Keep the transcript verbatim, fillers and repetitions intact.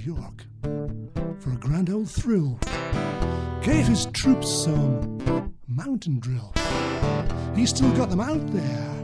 York for a grand old thrill. Gave his troops some mountain drill. He still got them out there